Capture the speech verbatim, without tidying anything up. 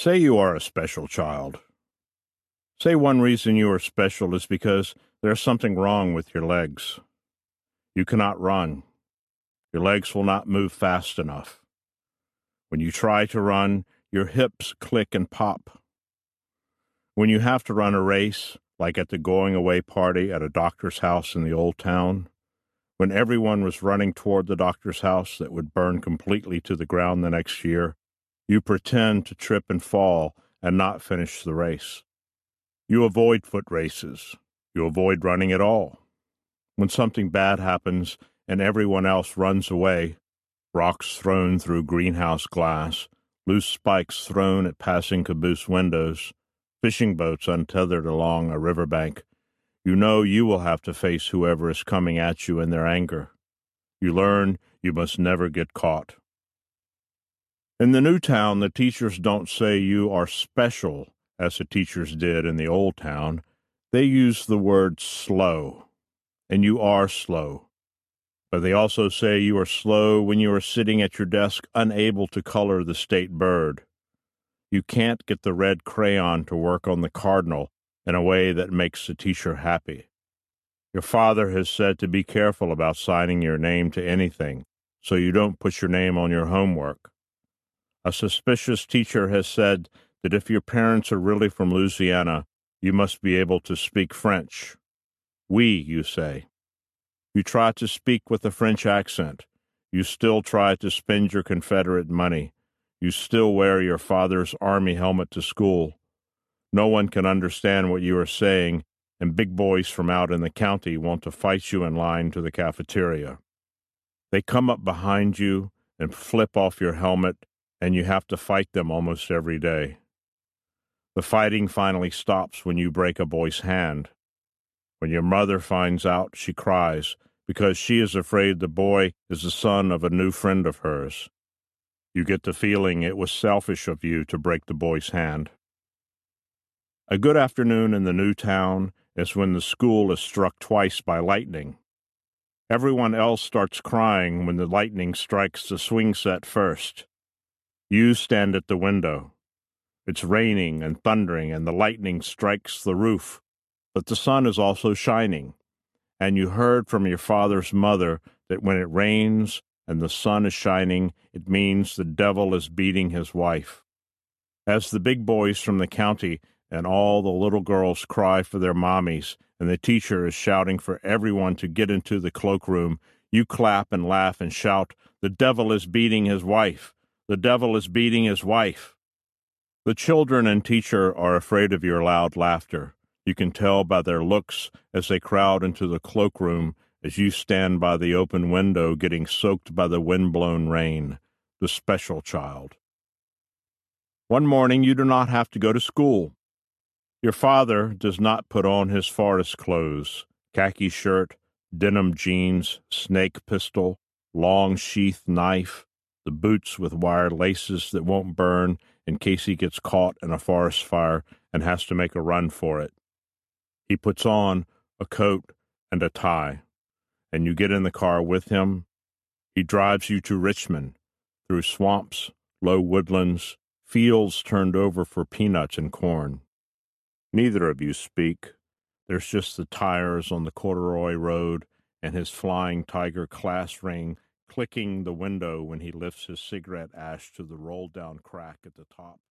Say you are a special child. Say one reason you are special is because there's something wrong with your legs. You cannot run. Your legs will not move fast enough. When you try to run, your hips click and pop. When you have to run a race, like at the going-away party at a doctor's house in the old town, when everyone was running toward the doctor's house that would burn completely to the ground the next year, you pretend to trip and fall and not finish the race. You avoid foot races. You avoid running at all. When something bad happens and everyone else runs away, rocks thrown through greenhouse glass, loose spikes thrown at passing caboose windows, fishing boats untethered along a riverbank, you know you will have to face whoever is coming at you in their anger. You learn you must never get caught. In the new town, the teachers don't say you are special, as the teachers did in the old town. They use the word slow, and you are slow. But they also say you are slow when you are sitting at your desk unable to color the state bird. You can't get the red crayon to work on the cardinal in a way that makes the teacher happy. Your father has said to be careful about signing your name to anything, so you don't put your name on your homework. A suspicious teacher has said that if your parents are really from Louisiana, you must be able to speak French. Oui, you say. You try to speak with a French accent. You still try to spend your Confederate money. You still wear your father's army helmet to school. No one can understand what you are saying, and big boys from out in the county want to fight you in line to the cafeteria. They come up behind you and flip off your helmet, and you have to fight them almost every day. The fighting finally stops when you break a boy's hand. When your mother finds out, she cries because she is afraid the boy is the son of a new friend of hers. You get the feeling it was selfish of you to break the boy's hand. A good afternoon in the new town is when the school is struck twice by lightning. Everyone else starts crying when the lightning strikes the swing set first. You stand at the window. It's raining and thundering, and the lightning strikes the roof, but the sun is also shining, and you heard from your father's mother that when it rains and the sun is shining, it means the devil is beating his wife. As the big boys from the county and all the little girls cry for their mommies, and the teacher is shouting for everyone to get into the cloakroom, you clap and laugh and shout, "The devil is beating his wife! The devil is beating his wife!" The children and teacher are afraid of your loud laughter. You can tell by their looks as they crowd into the cloakroom as you stand by the open window getting soaked by the wind-blown rain, the special child. One morning you do not have to go to school. Your father does not put on his forest clothes, khaki shirt, denim jeans, snake pistol, long sheath knife, the boots with wire laces that won't burn in case he gets caught in a forest fire and has to make a run for it. He puts on a coat and a tie, and you get in the car with him. He drives you to Richmond, through swamps, low woodlands, fields turned over for peanuts and corn. Neither of you speak. There's just the tires on the corduroy road and his flying tiger class ring clicking the window when he lifts his cigarette ash to the rolled-down crack at the top.